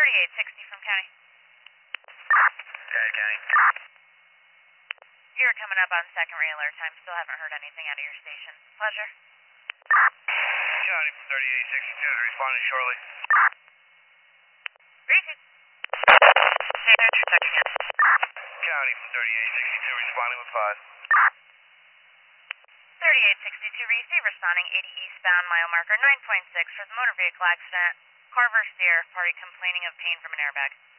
3860 from County. County. You're coming up on second ray alert time. Still haven't heard anything out of your station. Pleasure. County from 3862 is responding shortly. Greasy. County from 3862 responding with 5. 3862 Reese, responding 80 eastbound, mile marker 9.6 for the motor vehicle accident. Carver Steer, party complaining of pain from an airbag.